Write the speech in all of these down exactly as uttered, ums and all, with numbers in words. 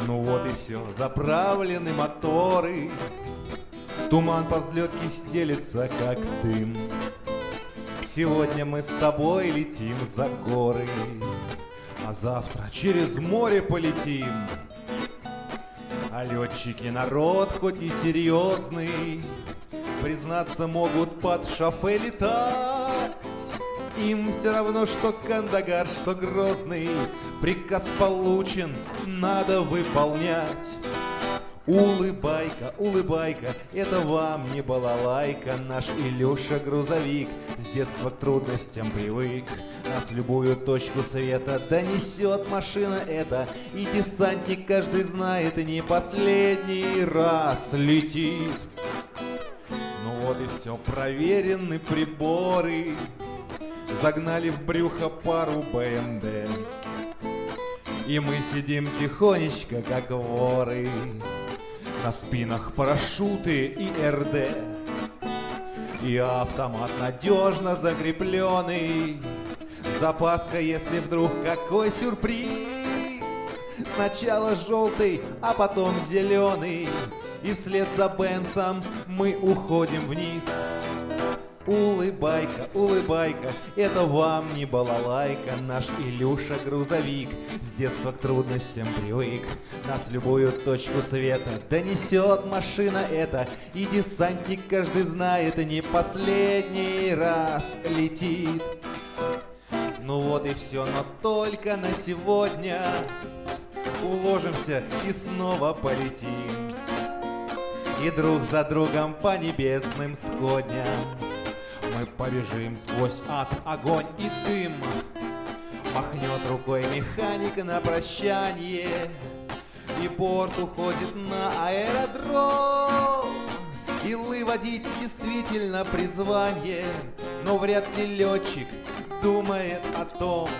Ну вот и все, заправлены моторы, туман по взлетке стелется, как дым. Сегодня мы с тобой летим за горы, а завтра через море полетим. А летчики народ хоть и серьезный, признаться могут под шофе летать. Им все равно, что Кандагар, что Грозный. Приказ получен, надо выполнять. Улыбайка, улыбайка, это вам не балалайка. Наш Илюша грузовик с детства к трудностям привык. Нас в любую точку света донесет машина эта. И десантник каждый знает, не последний раз летит. Ну вот и все, проверены приборы, загнали в брюхо пару БМД. И мы сидим тихонечко, как воры, на спинах парашюты и РД. И автомат надежно закрепленный, запаска, если вдруг какой сюрприз. Сначала желтый, а потом зеленый, и вслед за Бэмсом мы уходим вниз. Улыбайка, улыбайка, это вам не балалайка. Наш Илюша грузовик с детства к трудностям привык. Нас в любую точку света донесет машина эта. И десантник каждый знает, не последний раз летит. Ну вот и все, но только на сегодня уложимся и снова полетим. И друг за другом по небесным сходням мы побежим сквозь ад, огонь и дым. Махнет рукой механик на прощание, и порт уходит на аэродром. Илы водить действительно призвание, но вряд ли летчик думает о том.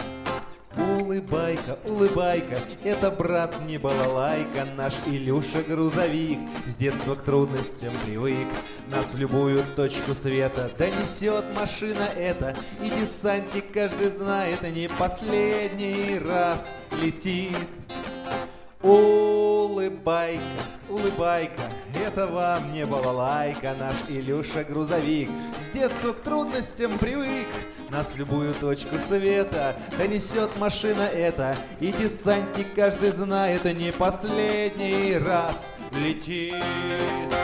Улыбайка, улыбайка, это, брат, не балалайка. Наш Илюша грузовик с детства к трудностям привык. Нас в любую точку света донесет машина эта. И десантник каждый знает, не последний раз летит. Улыбайка, улыбайка, это вам не балалайка. Наш Илюша грузовик с детства к трудностям привык. Нас в любую точку света донесет машина эта. И десантник каждый знает, не последний раз летит.